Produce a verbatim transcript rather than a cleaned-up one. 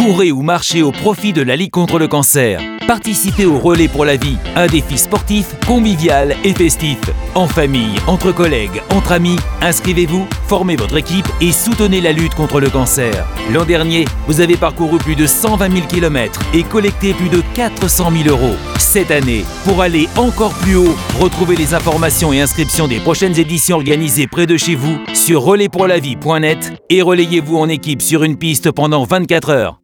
Courez ou marchez au profit de la Ligue contre le cancer. Participez au Relais pour la vie, un défi sportif, convivial et festif. En famille, entre collègues, entre amis, inscrivez-vous, formez votre équipe et soutenez la lutte contre le cancer. L'an dernier, vous avez parcouru plus de cent vingt mille kilomètres et collecté plus de quatre cent mille euros. Cette année, pour aller encore plus haut, retrouvez les informations et inscriptions des prochaines éditions organisées près de chez vous sur relais pour la vie point net et relayez-vous en équipe sur une piste pendant vingt-quatre heures.